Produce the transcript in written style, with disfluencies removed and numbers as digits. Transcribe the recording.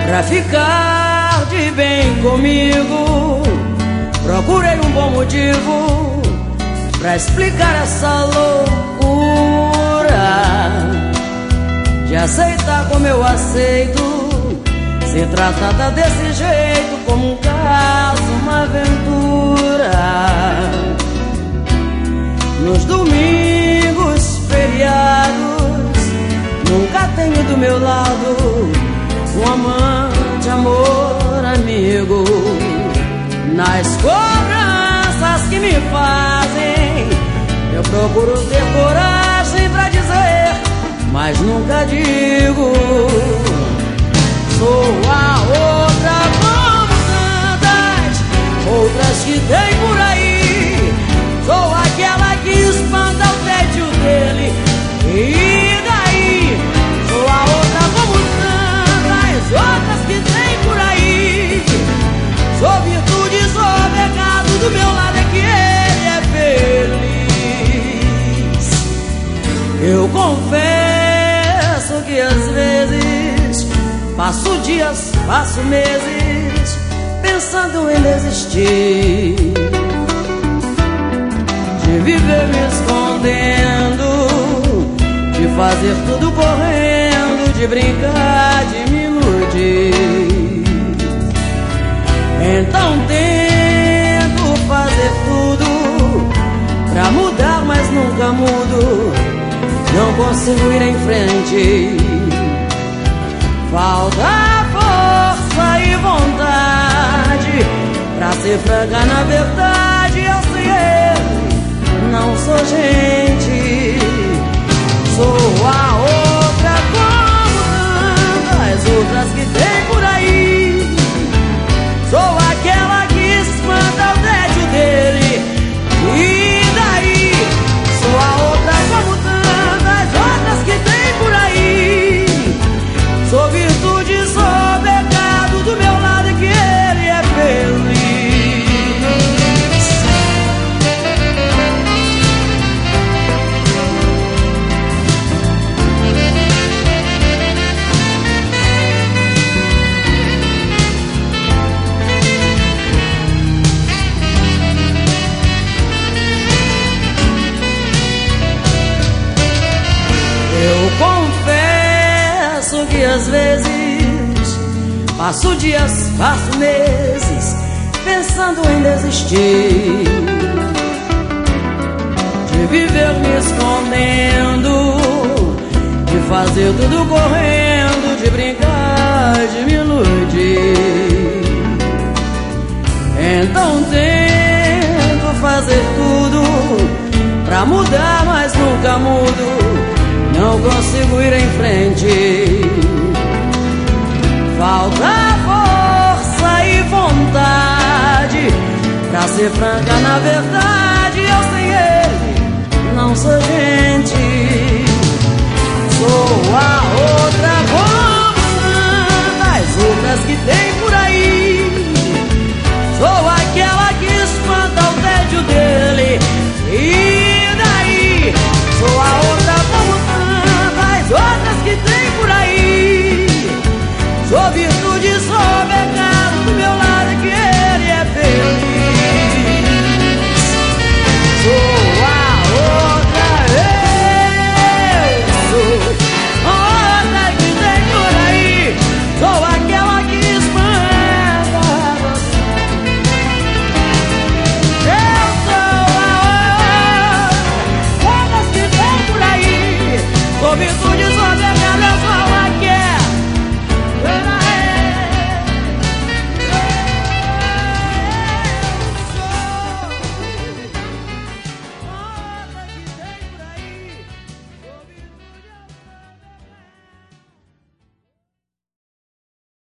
Pra ficar de bem comigo, procurei um bom motivo pra explicar essa loucura de aceitar como eu aceito, ser tratada desse jeito como um caso, uma aventura. Nos domingos, feriados, nunca tenho do meu lado um amante, amor, amigo. Nas cobranças que me fazem, eu procuro ter coragem pra dizer, mas nunca digo. Sou a outra como tantas outras que tem por aí. Sou aquela que espanta o tédio dele. E daí? Sou a outra como tantas outras que tem por aí. Sou virtude, sou pecado, do meu lado é que ele é feliz. Eu confesso que às vezes passo dias, passo meses pensando em desistir de viver me escondendo, de fazer tudo correndo, de brincar, de me iludir. Então tento fazer tudo pra mudar, mas nunca mudo. Não consigo ir em frente. Falta força e vontade. Pra ser franca, na verdade, eu sei ele, não sou gente. Sou a outra como tantas outras que tem por aí. Sou aquela que espanta o tédio dele. E daí? Sou a outra como tantas outras que tem por aí. Sou virtude, sou pecado, do meu lado é que ele é feliz. Eu confesso que às vezes passo dias, passo meses pensando em desistir de viver me escondendo, de fazer tudo correndo, de brincar, de me iludir. Então tento fazer tudo pra mudar, mas nunca mudo. Não consigo ir em frente. Falta força e vontade. Pra ser franca, na verdade, eu sem ele não sou gente. Sou a outra como tantas outras que tem por aí. Sou aquela que espanta o tédio dele. E daí? Sou a outra como tantas outras que tem por aí. Sou virtude,